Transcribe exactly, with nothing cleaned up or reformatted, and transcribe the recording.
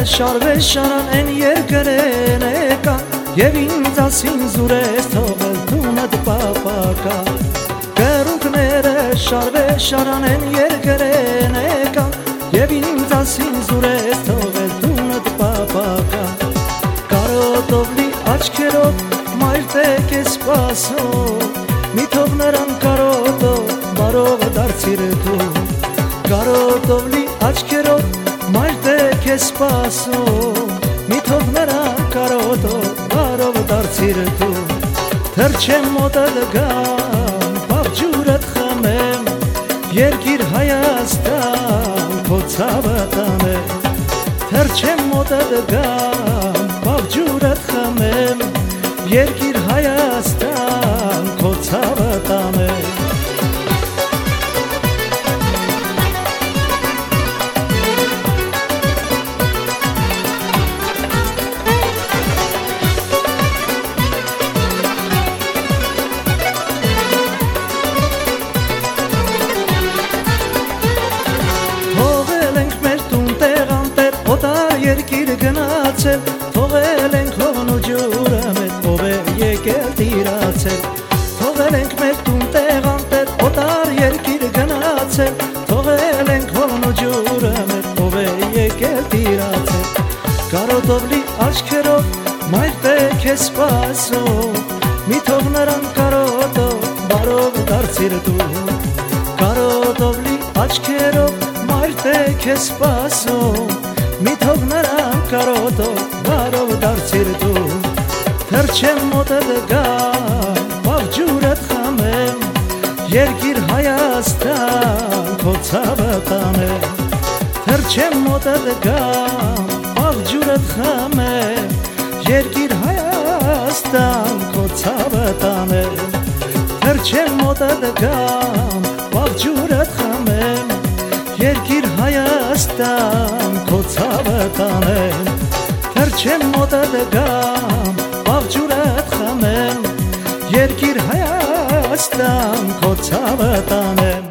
շարվե շարան են երկրեն եկան Եվ ինձ ասին զուր ես թողել տունդ պապակա Կերունքները շարվե շարան են երկրեն եկան Եվ ինձ ասին զուր ես թողել տունդ պապակա Կարոտով լի աչքերով մայր տեք ես սպասով Մի թող նրան կարոտով բարով դարձիր դու Կարոտով լի աչքերով մայր տեք ես սպասով Մի թող նրան կարոտով բարով դարձիր դու Թրջեմ մոտդ գամ, պավջուրդ խմեմ Երկիր Հայաստան, քո ցավը տանեմ Թրջեմ մոտդ գամ, պավջուրդ խմեմ Երկիր Հայաստան, քո ցավը տանեմ Երկիր գնացել, թողել ենք հողն ու ջուրը մետ ով է եկել տիրացել Թողել ենք մեր տուն տեղանտեր, օտար երկիր գնացել Թողել ենք հողն ու ջուրը մետ ով է եկել տիրացել Կարոտով լի աչքերով մայր տեք ես սպասով Մի թող նրան կարոտով բարով դարձիր դու Կարոտով լի աչքերով մայր տեք ես սպասով Մի թող նրան կարոտով բարով դարձիր դու Թրջեմ մոտդ գամ, պավջուրդ խմեմ Երկիր Հայաստան, քո ցավը տանեմ Թրջեմ մոտդ գամ, պավջուրդ խմեմ Երկիր Հայաստան, քո ցավը տանեմ Թրջեմ մոտդ գամ, պավջուրդ խմեմ Երկիր Հայաստան, քո ցավը տանեմ Թրջեմ մոտդ գամ, պավջուրդ խմեմ Երկիր Հայաստան, քո ցավը տանեմ